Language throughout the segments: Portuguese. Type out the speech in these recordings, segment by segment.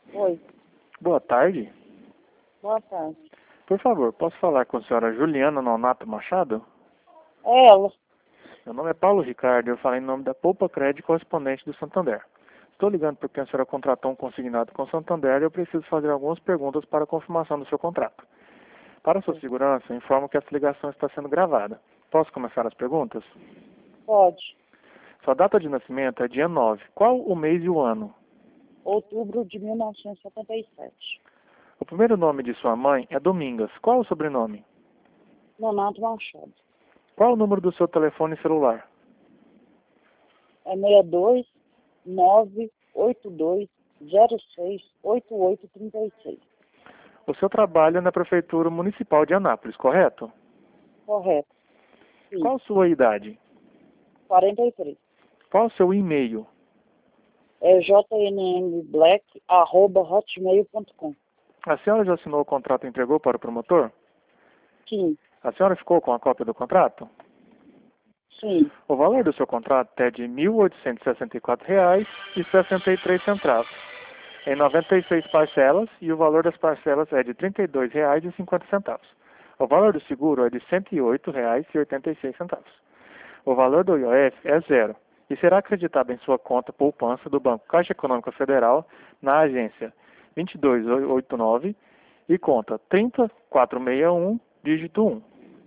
Oi, Boa tarde. boa tarde. Por favor, posso falar com a senhora Juliana Nonato Machado? É ela. Meu nome é Paulo Ricardo e eu falo em nome da Poupa Crédito correspondente do Santander. Estou ligando porque a senhora contratou um consignado com o Santander e eu preciso fazer algumas perguntas para a confirmação do seu contrato. Para sua segurança, informo que essa ligação está sendo gravada. Posso começar as perguntas? Pode. Sua data de nascimento é dia 9. Qual o mês e o ano? Outubro de 1977. O primeiro nome de sua mãe é Domingas. Qual o sobrenome? Nonato Machado. Qual o número do seu telefone celular? É 62 982 06 8836. O seu trabalho é na Prefeitura Municipal de Anápolis, correto? Correto. Sim. Qual sua idade? 43. Qual o seu e-mail? É jnmblack@hotmail.com. A senhora já assinou o contrato e entregou para o promotor? Sim. A senhora ficou com a cópia do contrato? Sim. O valor do seu contrato é de R$ 1.864,63 em 96 parcelas e o valor das parcelas é de R$ 32,50. O valor do seguro é de R$ 108,86. O valor do IOF é zero e será acreditado em sua conta poupança do Banco Caixa Econômica Federal na agência 2289 e conta 30461, dígito 1.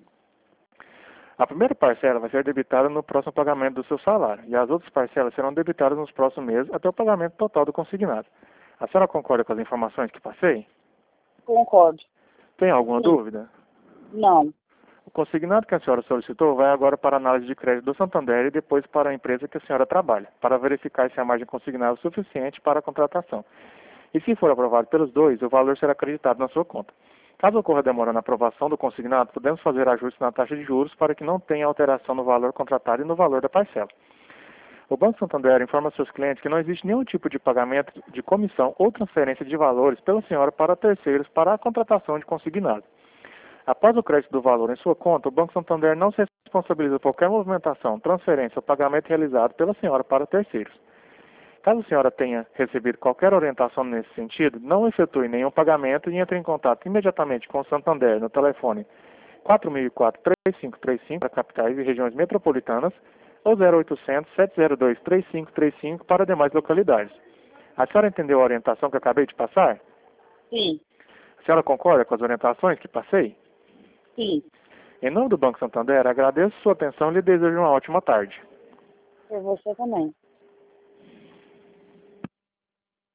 A primeira parcela vai ser debitada no próximo pagamento do seu salário e as outras parcelas serão debitadas nos próximos meses até o pagamento total do consignado. A senhora concorda com as informações que passei? Concordo. Tem alguma Sim. dúvida? Não. O consignado que a senhora solicitou vai agora para a análise de crédito do Santander e depois para a empresa que a senhora trabalha, para verificar se a margem consignada é suficiente para a contratação. E se for aprovado pelos dois, o valor será acreditado na sua conta. Caso ocorra demora na aprovação do consignado, podemos fazer ajustes na taxa de juros para que não tenha alteração no valor contratado e no valor da parcela. O Banco Santander informa seus clientes que não existe nenhum tipo de pagamento de comissão ou transferência de valores pela senhora para terceiros para a contratação de consignado. Após o crédito do valor em sua conta, o Banco Santander não se responsabiliza por qualquer movimentação, transferência ou pagamento realizado pela senhora para terceiros. Caso a senhora tenha recebido qualquer orientação nesse sentido, não efetue nenhum pagamento e entre em contato imediatamente com o Santander no telefone 4004-3535 para capitais e regiões metropolitanas ou 0800-702-3535 para demais localidades. A senhora entendeu a orientação que eu acabei de passar? Sim. A senhora concorda com as orientações que passei? Sim. Em nome do Banco Santander, agradeço sua atenção e lhe desejo uma ótima tarde. Por você também.